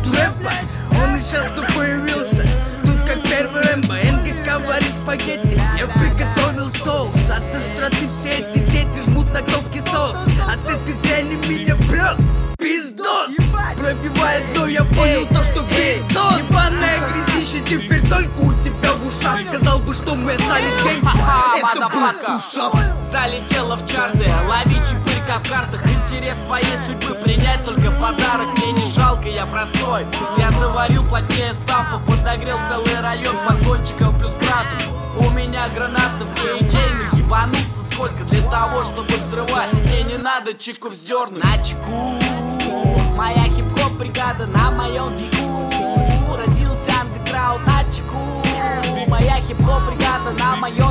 рэпа. Он и сейчас тут появился, тут как первый Рэмбо. МГК варит спагетти, я приготовил соус. От остроты все эти дети жмут на кнопки соус. От этой дряни меня прет пиздос. Пробивает, но я понял то, что пиздос. Ебаная грязище теперь только у тебя в ушах. Сказал бы, что мы остались гангстер, это был ушах. Залетела в чарты, лови чупырь как в картах. Интерес твоей судьбы принять только подарок. Мне не жалко, я простой. Я заварил плотнее стафов, подогрел целый район подгончиком плюс братом. У меня гранатов и идей, ну ебануться сколько для того, чтобы взрывать. Мне не надо чеку вздернуть. На чеку моя хип-хоп бригада на моем веку. Родился андеграунд на чеку. Моя хип-хоп бригада на моем